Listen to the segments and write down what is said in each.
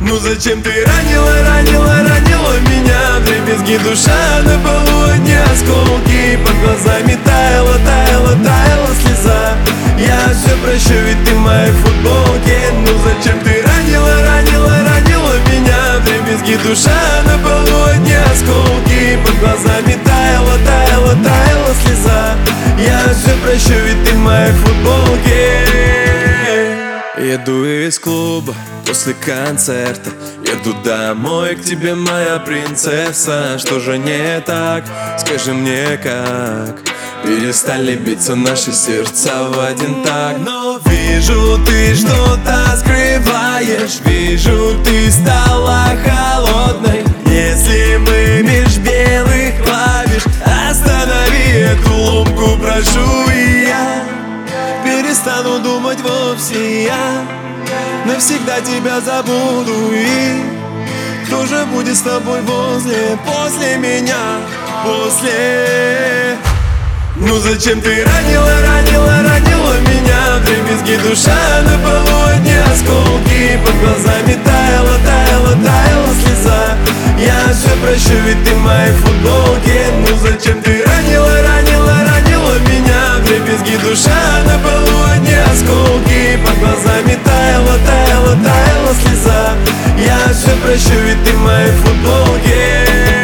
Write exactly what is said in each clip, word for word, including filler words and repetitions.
Ну зачем ты ранила, ранила, ранила меня? Вдребезги душа на полу, одни осколки. Под глазами таяла, таяла, таяла слеза. Я все прощу, ведь ты в моей футболке. Ну зачем ты ранила, ранила, ранила меня? Вдребезги душа на полу, одни осколки. Под глазами таяла, таяла, таяла слеза. Я все прощу, ведь ты в моей футболке. Еду из клуба после концерта, еду домой к тебе, моя принцесса. Что же не так? Скажи мне как. Перестали биться наши сердца в один такт. Но вижу, ты что-то скрываешь. Вижу, ты стала холодной. Если мы меж белых клавиш, останови эту ломку, прошу. И я перестану думать вовсе, я навсегда тебя забуду. И кто же будет с тобой возле, после меня, после? Ну зачем ты ранила, ранила, ранила меня? Вдребезги душа на полу, одни осколки. Под глазами таяла, таяла, таяла слеза. Я все прощу, ведь ты в моей футболке. Ну зачем ты ранила, ранила, ранила меня? Вдребезги душа на полу, одни осколки. Под глазами таяла, таяла, таяла слеза. Я все прощу, ведь ты в моей футболке.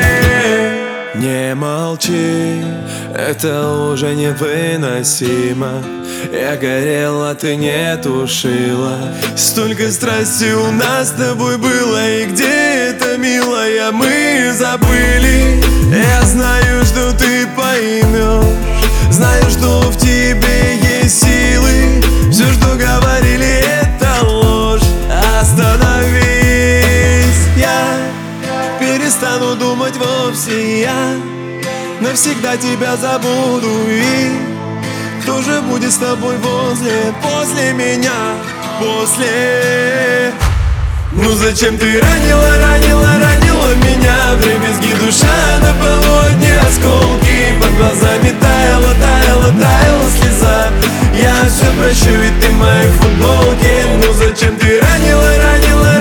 Не молчи, это уже невыносимо. Я горела, ты не тушила. Столько страсти у нас с тобой было. И где это, милая, мы забыли. Я знаю, что ты поймешь. Знаю, что в тебе есть силы. Все, что говорили, это ложь. Остановись, я перестану думать вовсе, я навсегда тебя забуду. И кто же будет с тобой возле, после меня, после? Ну зачем ты ранила, ранила, ранила меня? Вдребезги душа на полу, одни осколки. Под глазами таяла, таяла, таяла слеза. Я все прощу, ведь ты в моей футболке. Ну зачем ты ранила, ранила,